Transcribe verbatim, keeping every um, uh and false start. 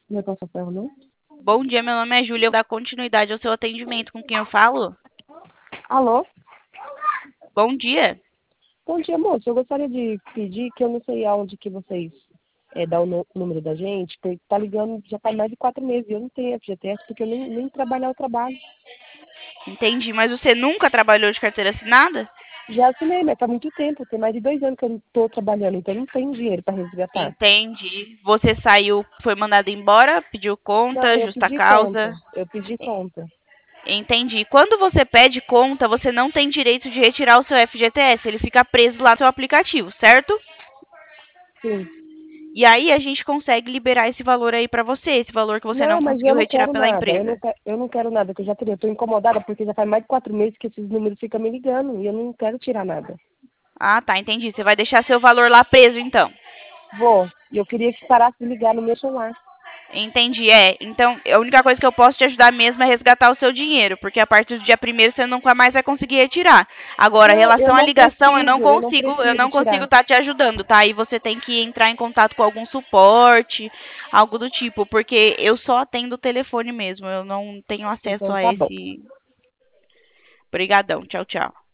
Não é com Rafael, não? Bom dia, meu nome é Júlia. Eu vou dar continuidade ao seu atendimento. Com quem eu falo? Alô? Bom dia. Bom dia, moço. Eu gostaria de pedir que eu não sei aonde que vocês é, dão o nu- número da gente, porque tá ligando já faz mais de quatro meses e eu não tenho F G T S porque eu nem, nem trabalhar eu trabalho. Entendi, mas você nunca trabalhou de carteira assinada? Já assinei, mas tá muito tempo. Tem mais de dois anos que eu não tô trabalhando, então eu não tenho dinheiro para resgatar. Entendi. Você saiu, foi mandado embora, pediu Não, conta, eu justa pedi conta. causa. Eu pedi conta. Entendi. Quando você pede conta, você não tem direito de retirar o seu F G T S. Ele fica preso lá no seu aplicativo, certo? Sim. E aí a gente consegue liberar esse valor aí pra você, esse valor que você não Não, mas eu conseguiu não retirar quero pela nada. Eu não, empresa. quero, eu não quero nada, que eu já teria. Eu tô incomodada porque já faz mais de quatro meses que esses números ficam me ligando e eu não quero tirar nada. Ah, tá, entendi. Você vai deixar seu valor lá preso, então. Vou. E eu queria que parasse de ligar no meu celular. Entendi, é. Então, a única coisa que eu posso te ajudar mesmo é resgatar o seu dinheiro, porque a partir do dia primeiro você nunca mais vai conseguir retirar. Agora, em Não, eu relação à não ligação, eu não preciso, eu não consigo, eu preciso não consigo tirar. estar te ajudando, tá? Aí você tem que entrar em contato com algum suporte, algo do tipo, porque eu só atendo o telefone mesmo, eu não tenho acesso Então a tá bom. esse. Obrigadão, tchau, tchau.